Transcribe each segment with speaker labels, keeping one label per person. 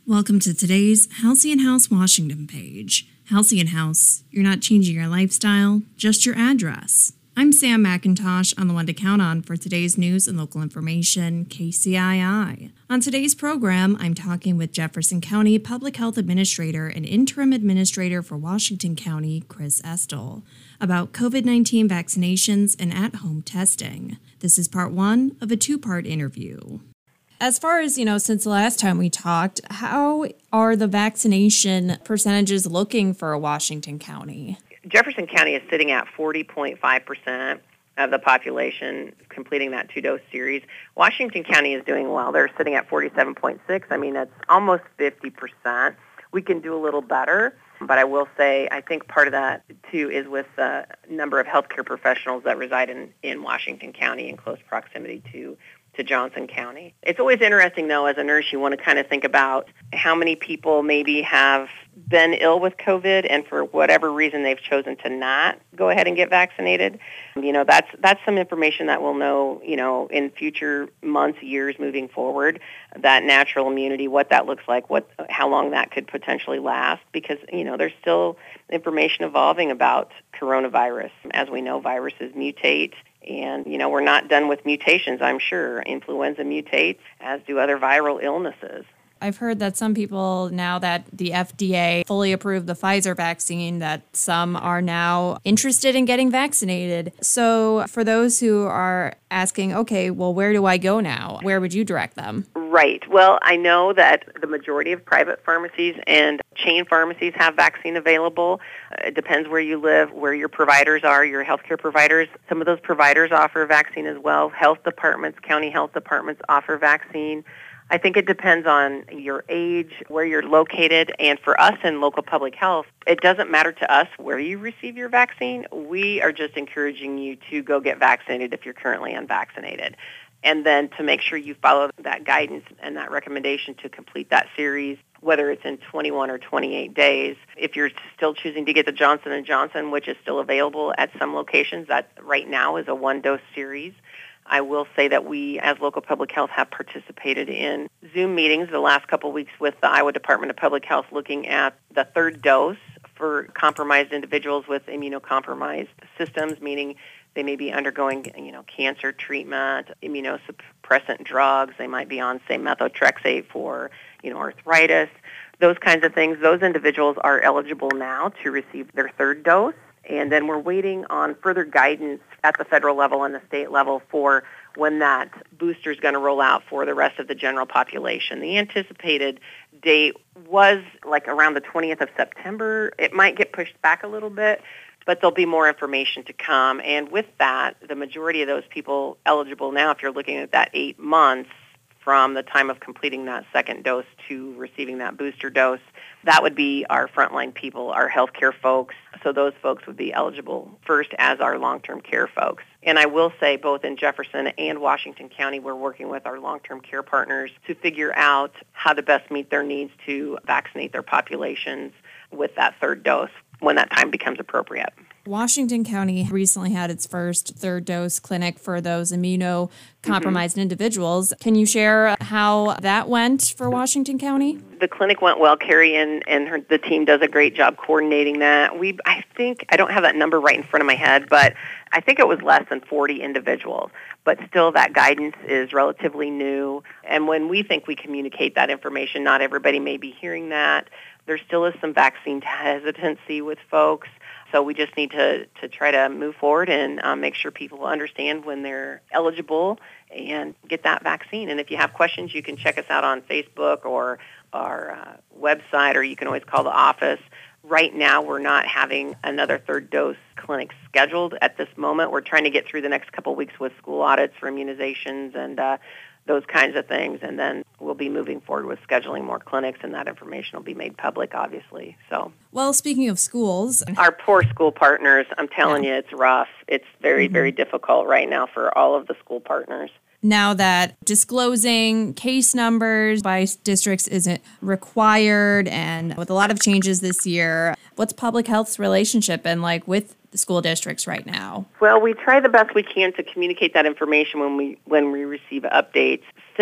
Speaker 1: Welcome to today's Halcyon House Washington page. Halcyon House, you're not changing your lifestyle, just your address. I'm Sam McIntosh on the one to count on for today's news and local information, KCII. On today's program, I'm talking with Jefferson County Public Health Administrator and Interim Administrator for Washington County, Chris Estel, about COVID-19 vaccinations and at-home testing. This is part one of a two-part interview. As far as, since the last time we talked, how are the vaccination percentages looking for Washington County?
Speaker 2: Jefferson County is sitting at 40.5% of the population completing that two-dose series. Washington County is doing well. They're sitting at 47.6. I mean, that's almost 50%. We can do a little better, but I will say I think part of that, too, is with the number of healthcare professionals that reside in Washington County in close proximity to Johnson County. It's always interesting, though, as a nurse, you want to kind of think about how many people maybe have been ill with COVID and for whatever reason they've chosen to not go ahead and get vaccinated. That's some information that we'll know, in future months, years moving forward, that natural immunity, what that looks like, how long that could potentially last, because, there's still information evolving about coronavirus. As we know, viruses mutate. And, we're not done with mutations, I'm sure. Influenza mutates, as do other viral illnesses.
Speaker 1: I've heard that some people, now that the FDA fully approved the Pfizer vaccine, that some are now interested in getting vaccinated. So for those who are asking, okay, well, where do I go now? Where would you direct them?
Speaker 2: Right. Well, I know that the majority of private pharmacies and chain pharmacies have vaccine available. It depends where you live, where your providers are, your healthcare providers. Some of those providers offer vaccine as well. Health departments, county health departments offer vaccine. I think it depends on your age, where you're located, and for us in local public health, it doesn't matter to us where you receive your vaccine. We are just encouraging you to go get vaccinated if you're currently unvaccinated. And then to make sure you follow that guidance and that recommendation to complete that series, whether it's in 21 or 28 days. If you're still choosing to get the Johnson & Johnson, which is still available at some locations, that right now is a one-dose series. I will say that we, as local public health, have participated in Zoom meetings the last couple of weeks with the Iowa Department of Public Health looking at the third dose for compromised individuals with immunocompromised systems, meaning they may be undergoing, cancer treatment, immunosuppressant drugs. They might be on, say, methotrexate for, arthritis, those kinds of things. Those individuals are eligible now to receive their third dose. And then we're waiting on further guidance at the federal level and the state level for when that booster is going to roll out for the rest of the general population. The anticipated date was like around the 20th of September. It might get pushed back a little bit, but there'll be more information to come. And with that, the majority of those people eligible now, if you're looking at that 8 months from the time of completing that second dose to receiving that booster dose, that would be our frontline people, our healthcare folks. So those folks would be eligible first as our long-term care folks. And I will say both in Jefferson and Washington County, we're working with our long-term care partners to figure out how to best meet their needs to vaccinate their populations with that third dose when that time becomes appropriate.
Speaker 1: Washington County recently had its first third dose clinic for those immunocompromised individuals. Can you share how that went for Washington County?
Speaker 2: The clinic went well. Carrie and the team does a great job coordinating that. I think, I don't have that number right in front of my head, but I think it was less than 40 individuals. But still, that guidance is relatively new. And when we think we communicate that information, not everybody may be hearing that. There still is some vaccine hesitancy with folks. So we just need to try to move forward and make sure people understand when they're eligible and get that vaccine. And if you have questions, you can check us out on Facebook or our website, or you can always call the office. Right now, we're not having another third dose clinic scheduled at this moment. We're trying to get through the next couple of weeks with school audits for immunizations and those kinds of things, and then we'll be moving forward with scheduling more clinics, and that information will be made public, obviously. So,
Speaker 1: well, speaking of schools,
Speaker 2: our poor school partners, I'm telling you, it's rough. It's very, very difficult right now for all of the school partners.
Speaker 1: Now that disclosing case numbers by districts isn't required, and with a lot of changes this year, what's public health's relationship been like with the school districts right now?
Speaker 2: Well, we try the best we can to communicate that information when we receive updates. Since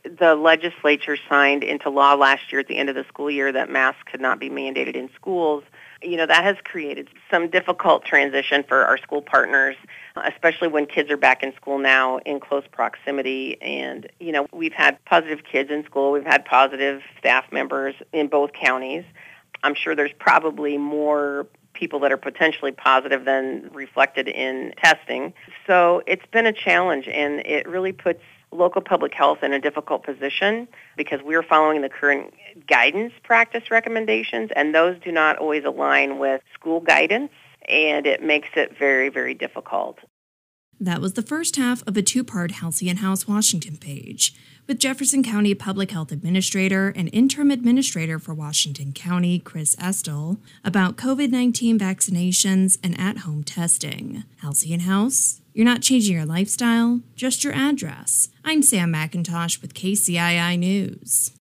Speaker 2: the legislature signed into law last year at the end of the school year that masks could not be mandated in schools, that has created some difficult transition for our school partners, especially when kids are back in school now in close proximity. And, we've had positive kids in school. We've had positive staff members in both counties. I'm sure there's probably more people that are potentially positive than reflected in testing. So it's been a challenge, and it really puts local public health in a difficult position because we're following the current guidance practice recommendations, and those do not always align with school guidance, and it makes it very, very difficult.
Speaker 1: That was the first half of a two-part Halcyon House Washington page with Jefferson County Public Health Administrator and Interim Administrator for Washington County, Chris Estel, about COVID-19 vaccinations and at-home testing. Halcyon House, you're not changing your lifestyle, just your address. I'm Sam McIntosh with KCII News.